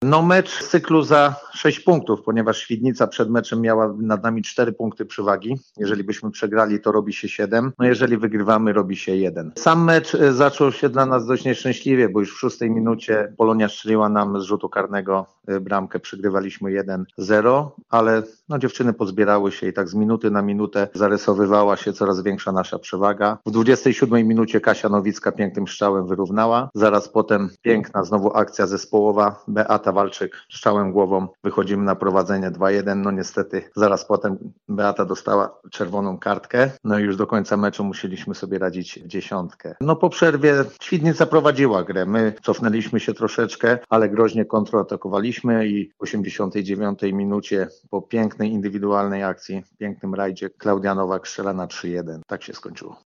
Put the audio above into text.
No mecz z cyklu za 6 punktów, ponieważ Świdnica przed meczem miała nad nami 4 punkty przewagi. Jeżeli byśmy przegrali, to robi się 7. No jeżeli wygrywamy, robi się 1. Sam mecz zaczął się dla nas dość nieszczęśliwie, bo już w 6 minucie Polonia strzeliła nam z rzutu karnego bramkę. Przegrywaliśmy 1-0, ale dziewczyny pozbierały się i tak z minuty na minutę zarysowywała się coraz większa nasza przewaga. W 27 minucie Kasia Nowicka pięknym strzałem wyrównała. Zaraz potem piękna znowu akcja zespołowa. Beata Walczyk strzałem głową. Wychodzimy na prowadzenie 2-1. No niestety zaraz potem Beata dostała czerwoną kartkę. No i już do końca meczu musieliśmy sobie radzić w dziesiątkę. No po przerwie Świdnica prowadziła grę. My cofnęliśmy się troszeczkę, ale groźnie kontratakowaliśmy i w 89 minucie po pięknej indywidualnej akcji, pięknym rajdzie Klaudia Nowak strzela na 3-1. Tak się skończyło.